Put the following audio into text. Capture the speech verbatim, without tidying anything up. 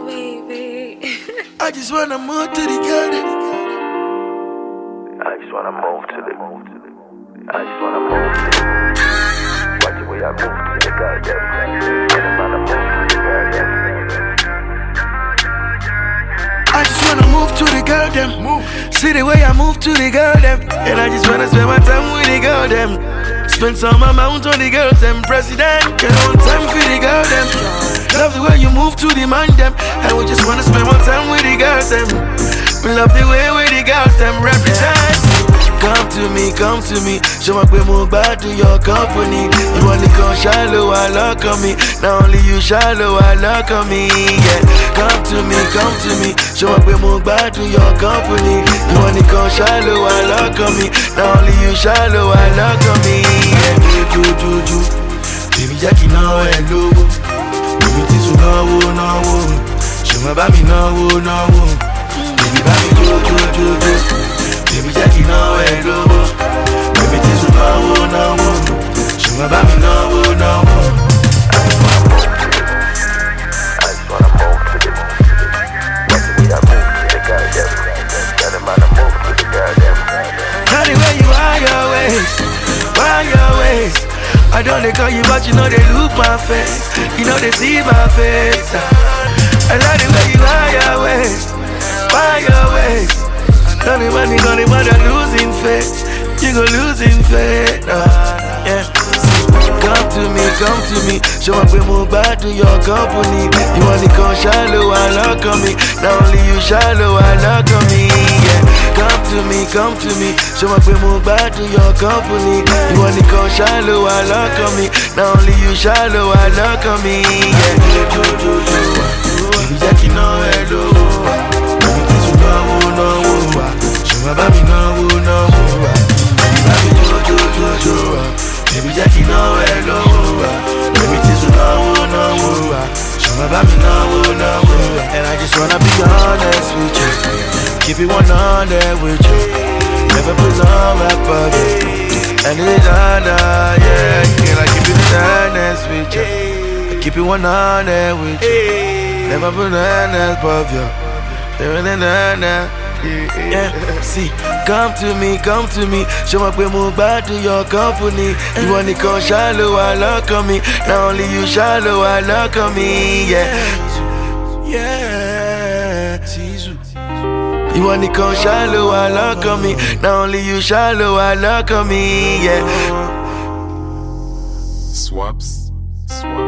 baby. I just wanna move to the garden. I just wanna move to the I just wanna move to the Watch the way I move to the goddamn And I'm gonna move to the goddamn I just wanna move to the garden. Move. See the way I move to the garden. And I just wanna spend my time with the girl them. Spend some amount on the girls them. President, get on time for the girl them. Love the way you move to the man them. And we just wanna spend more time with the girls them. We love the way with the girls them represent. Come to me, come to me. Show my way move back to your company. You only come shallow, I look on me. Not only you shallow, I look on me. Yeah, come to me, come to me. Show my way move back to your company. You only come shallow, I look on me. Not only you shallow, I look on me. Yeah, ju ju ju. Baby Jackie now hello. Baby Tisu now now. Show my baby now now. Baby baby ju ju ju ju. Baby Jackie now hello. Baby Tisu now now. Show my baby now now. I just wanna move to the Watch the way I move to the goddamn And I'm gonna move to the goddamn How the way you are your ways, why your ways? I don't they call you but you know they look my face. You know they see my face. I like the way you are your ways, why your ways? Don't anybody gonna bother losing faith. You go losing faith. Uh, yeah. Come to me, come to me. Show up and move back to your company. You only come shallow, I look on me. Not only you shallow, I look on me. Yeah. Come to me, come to me. Show up and move back to your company. You only come shallow, I look on me. Not only you shallow, I look on me. Yeah. Baby Jackie no hello. Baby Tisu no no. Show my baby no no. Baby baby jo jo jo jo. Baby Jackie no hello. Baby Tisu no no. Show my baby no no. And I just wanna be honest with you. Keep it one hundred with you. Never put love above it. And it's honor, yeah. Can I keep it honest with you? I keep it one hundred with you. Never put honest above you. Yeah, see, come to me, come to me. Show my way move back to your company. You want to come shallow, I look on me. Not only you shallow, I look on me. Yeah, yeah. You want to come shallow, I look on me. Not only you shallow, I look on me. Yeah. Swaps, swaps.